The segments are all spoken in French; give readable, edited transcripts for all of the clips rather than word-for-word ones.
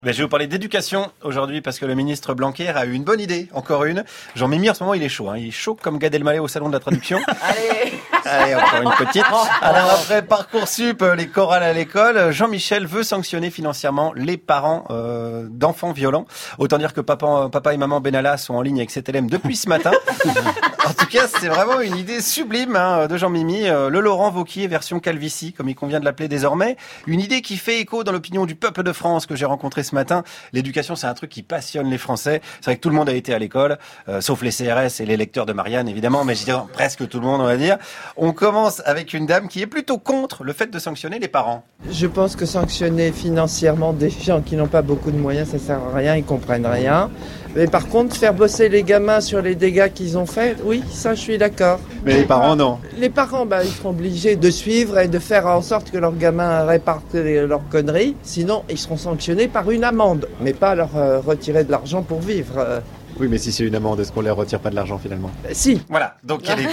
Je vais vous parler d'éducation aujourd'hui parce que le ministre Blanquer a eu une bonne idée, encore une. Jean-Mimi, en ce moment, il est chaud. Il est chaud comme Gad Elmaleh au salon de la traduction. Allez, encore une petite. Alors après Parcoursup, les chorales à l'école, Jean-Michel veut sanctionner financièrement les parents d'enfants violents. Autant dire que papa et maman Benalla sont en ligne avec cet élève depuis ce matin. En tout cas, c'est vraiment une idée sublime de Jean-Mimi. Le Laurent Wauquiez version Calvitie, comme il convient de l'appeler désormais. Une idée qui fait écho dans l'opinion du peuple de France que j'ai rencontré ce matin. L'éducation, c'est un truc qui passionne les Français. C'est vrai que tout le monde a été à l'école, sauf les CRS et les lecteurs de Marianne, évidemment, mais je dirais presque tout le monde, on va dire. On commence avec une dame qui est plutôt contre le fait de sanctionner les parents. Je pense que sanctionner financièrement des gens qui n'ont pas beaucoup de moyens, ça sert à rien, ils comprennent rien. Mais par contre, faire bosser les gamins sur les dégâts qu'ils ont faits, oui, ça je suis d'accord. Mais les parents, non. Les parents, ils seront obligés de suivre et de faire en sorte que leurs gamins réparent leurs conneries. Sinon, ils seront sanctionnés par une amende, mais pas leur retirer de l'argent pour vivre. Oui, mais si c'est une amende, est-ce qu'on leur retire pas de l'argent finalement ? Si. Voilà, donc elle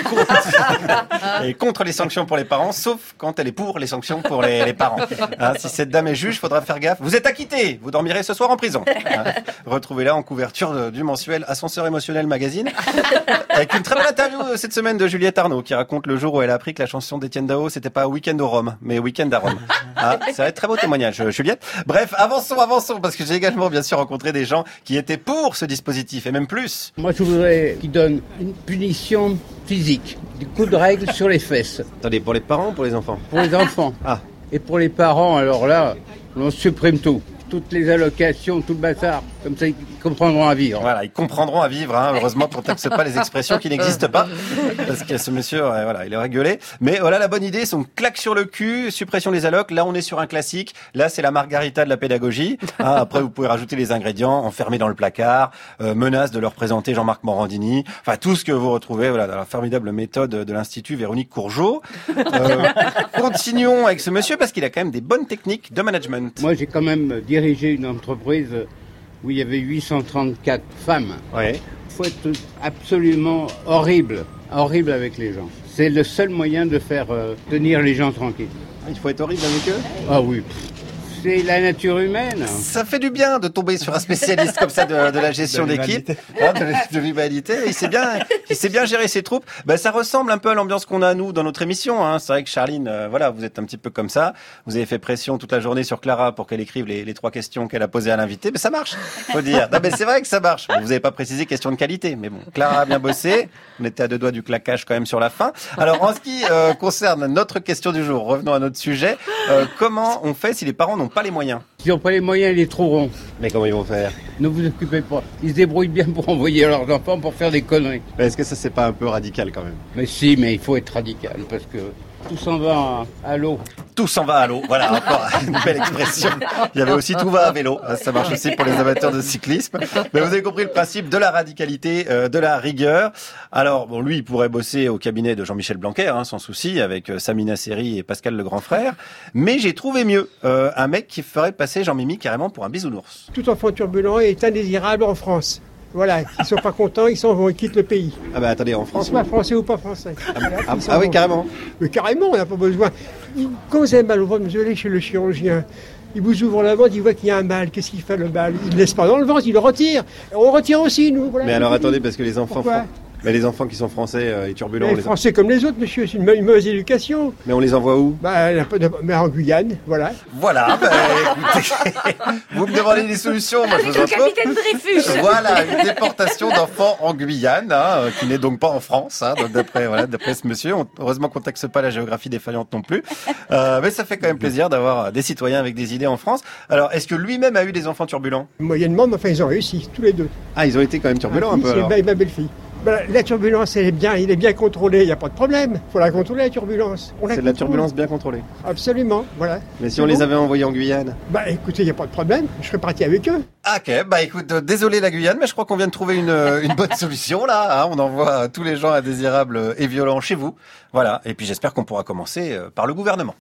est contre les sanctions pour les parents, sauf quand elle est pour les sanctions pour les parents. Si cette dame est juge, faudra faire gaffe. Vous êtes acquitté, vous dormirez ce soir en prison. Retrouvez-la en couverture du mensuel Ascenseur émotionnel magazine, avec une très belle interview cette semaine de Juliette Arnaud, qui raconte le jour où elle a appris que la chanson d'Étienne Dao, c'était pas Week-end au Rhum, mais Week-end à Rome. Ça va être très beau témoignage, Juliette. Bref, avançons, parce que j'ai également bien sûr rencontré des gens qui étaient pour ce dispositif, et même plus. Moi, je voudrais qu'il donne une punition physique, du coup de règle sur les fesses. Attendez, pour les parents ou pour les enfants ? Pour les enfants. Et pour les parents, alors là, on supprime tout. Toutes les allocations, tout le bazar. Comme ça, ils comprendront à vivre. Voilà, ils comprendront à vivre. Heureusement qu'on ne taxe pas les expressions qui n'existent pas. Parce que ce monsieur, il aurait gueulé. Mais voilà, la bonne idée, c'est une claque sur le cul, suppression des allocs. Là, on est sur un classique. Là, c'est la margarita de la pédagogie. Après, vous pouvez rajouter les ingrédients, enfermés dans le placard, menace de leur présenter Jean-Marc Morandini. Enfin, tout ce que vous retrouvez, dans la formidable méthode de l'Institut Véronique Courgeot. Continuons avec ce monsieur parce qu'il a quand même des bonnes techniques de management. Moi, j'ai quand même dirigé une entreprise où il y avait 834 femmes. Ouais. Il faut être absolument horrible avec les gens. C'est le seul moyen de faire tenir les gens tranquilles. Il faut être horrible avec eux ? Ah oui. C'est la nature humaine. Ça fait du bien de tomber sur un spécialiste comme ça de la gestion d'équipe, de l'humanité. Il sait bien gérer ses troupes. Ça ressemble un peu à l'ambiance qu'on a nous dans notre émission. C'est vrai que Charline, vous êtes un petit peu comme ça. Vous avez fait pression toute la journée sur Clara pour qu'elle écrive les 3 questions qu'elle a posées à l'invité. Mais ça marche, faut dire. Non, mais c'est vrai que ça marche. Vous n'avez pas précisé question de qualité, mais bon, Clara a bien bossé. On était à 2 doigts du claquage quand même sur la fin. Alors en ce qui concerne notre question du jour, revenons à notre sujet. Comment on fait si les parents n'ont pas les moyens ? S'ils n'ont pas les moyens, ils les trouveront. Mais comment ils vont faire ? Ne vous occupez pas. Ils se débrouillent bien pour envoyer leurs enfants pour faire des conneries. Mais est-ce que ça, c'est pas un peu radical quand même ? Mais si, mais il faut être radical parce que tout s'en va à l'eau. Tout s'en va à l'eau. Voilà, encore une belle expression. Il y avait aussi tout va à vélo. Ça marche aussi pour les amateurs de cyclisme. Mais vous avez compris le principe de la radicalité, de la rigueur. Alors, lui, il pourrait bosser au cabinet de Jean-Michel Blanquer, sans souci, avec Samina Seri et Pascal le grand frère. Mais j'ai trouvé mieux. Un mec qui ferait passer Jean-Mimi carrément pour un bisounours. Tout enfant turbulent est indésirable en France. Voilà, ils sont pas contents, ils s'en vont, ils quittent le pays. Attendez, en France. Ils sont pas français ou pas français. Oui, carrément. Mais carrément, on n'a pas besoin. Quand vous avez mal au ventre, vous allez chez le chirurgien. Il vous ouvre la ventre, il voit qu'il y a un mal. Qu'est-ce qu'il fait le mal ? Il ne laisse pas dans le ventre, il le retire. On retire aussi, nous. Voilà. Mais alors attendez, parce que les enfants. Pourquoi ? Mais les enfants qui sont français et turbulents. Les Français comme les autres, monsieur, c'est une mauvaise éducation. Mais on les envoie où ? Mais en Guyane, voilà. Voilà, écoutez, vous me demandez des solutions, moi je vous en trouve. Avec le capitaine Dreyfus. Voilà, une déportation d'enfants en Guyane, qui n'est donc pas en France, d'après ce monsieur. Heureusement qu'on taxe pas la géographie défaillante non plus. Mais ça fait quand même plaisir d'avoir des citoyens avec des idées en France. Alors, est-ce que lui-même a eu des enfants turbulents ? Moyennement, mais enfin ils ont réussi, tous les deux. Ils ont été quand même turbulents un peu alors. C'est ma belle-fille. La turbulence, il est bien contrôlé, il n'y a pas de problème. Il faut la contrôler, la turbulence. C'est de la turbulence bien contrôlée. Absolument, voilà. Mais si on les avait envoyés en Guyane ? Écoutez, il n'y a pas de problème, je serais parti avec eux. Ok, écoute, désolé la Guyane, mais je crois qu'on vient de trouver une bonne solution là. On envoie tous les gens indésirables et violents chez vous. Voilà, et puis j'espère qu'on pourra commencer par le gouvernement.